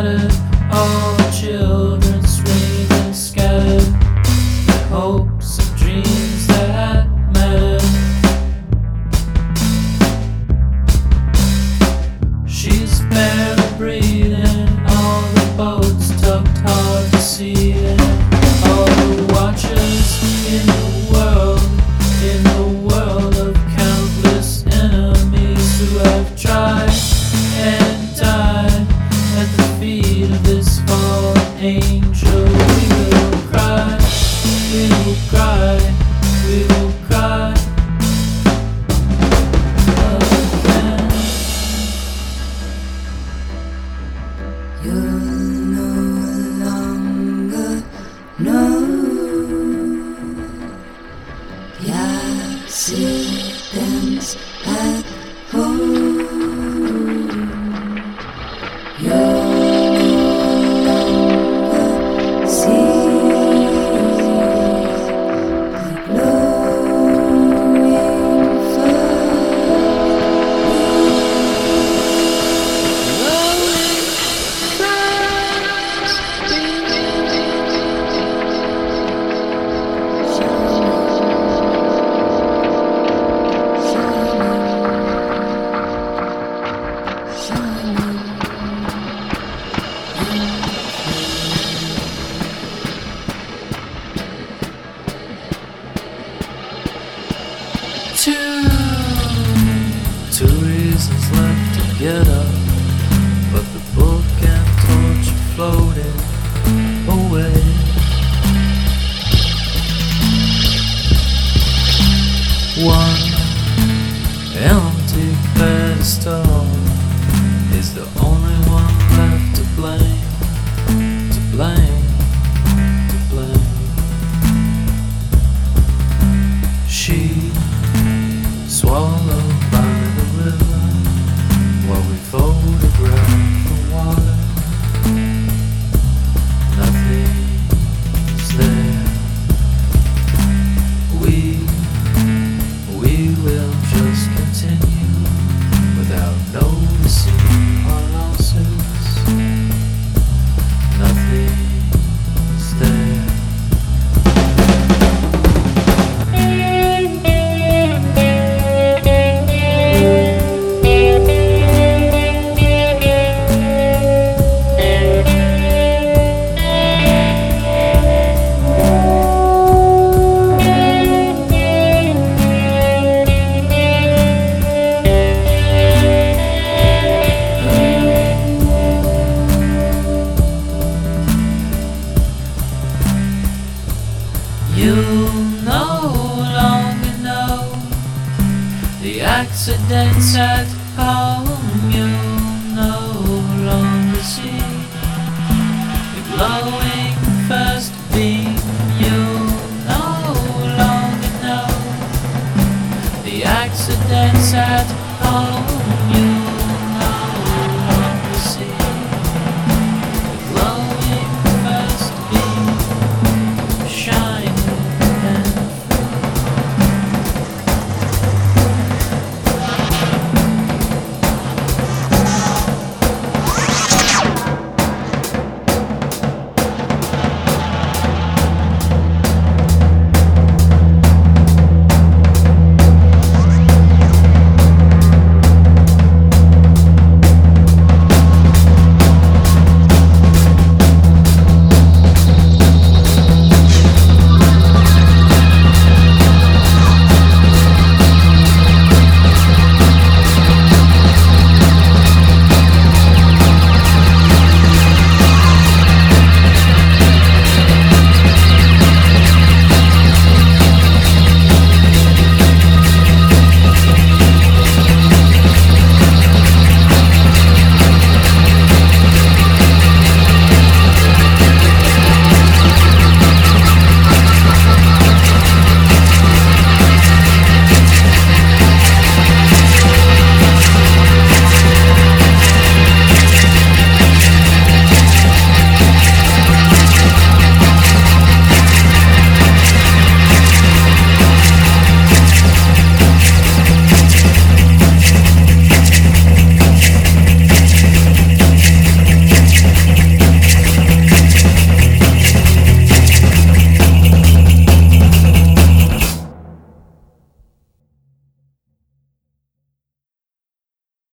shattered, all children swinging scattered, their hopes and dreams that mattered. She's barely breathing, all the boats tucked hard to sea, and all the watchers in the world of countless enemies who have tried and died at the feet of this fallen angel. We will cry, we will cry, we will cry again. You'll no longer know the accidents at home. You'll no longer see the glowing Two reasons left to get up, but the book and torch are floating away. One empty pedestal is the only one left to blame, to blame, to blame. She swallowed by the river while we photograph the water. Nothing's there. We will just continue without noticing our losses. Nothing's there. You'll no longer know the accidents at home. You'll no longer see the glowing first beam. You'll no longer know the accidents at